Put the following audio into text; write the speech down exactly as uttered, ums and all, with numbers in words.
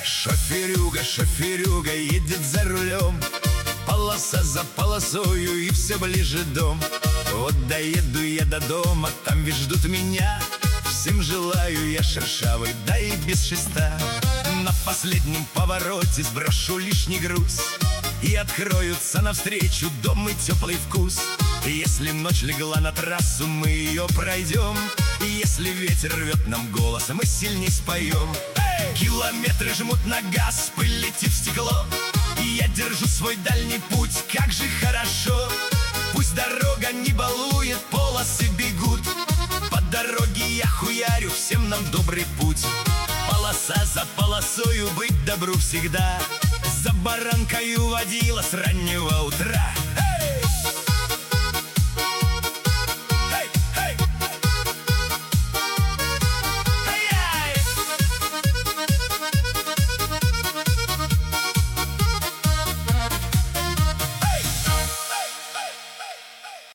Шоферюга, шоферюга едет за рулем, полоса за полосою и все ближе дом. Вот доеду я до дома, там ведь ждут меня. Всем желаю я шершавый, да и без шеста. На последнем повороте сброшу лишний груз, и откроются навстречу дом и теплый вкус. Если ночь легла на трассу, мы ее пройдем, и если ветер рвет нам голос, мы сильней споем. Километры жмут на газ, пыль летит в стекло, и я держу свой дальний путь, как же хорошо. Пусть дорога не балует, полосы бегут, по дороге я хуярю, всем нам добрый путь. Полоса за полосою, быть добру всегда, за баранкою водила с раннего утра.